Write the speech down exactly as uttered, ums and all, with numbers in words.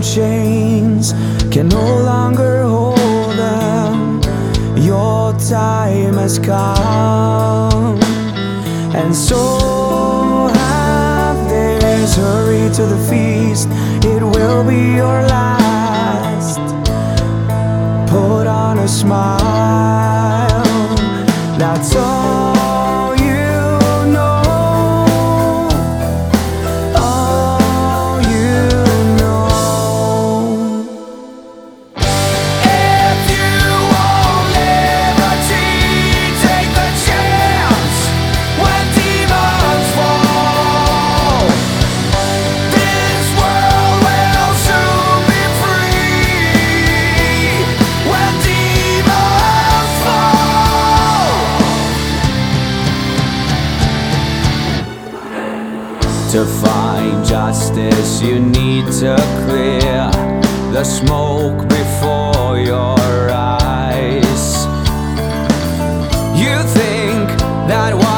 chains can no longer hold them. Your time has come, and so have theirs. Hurry to the feast, it will be your last. Put on a smile, that's all you know. All you know. If you want liberty, take the chance when demons fall. This world will soon be free when demons fall. To find justice, you need to clear the smoke before your eyes. You think that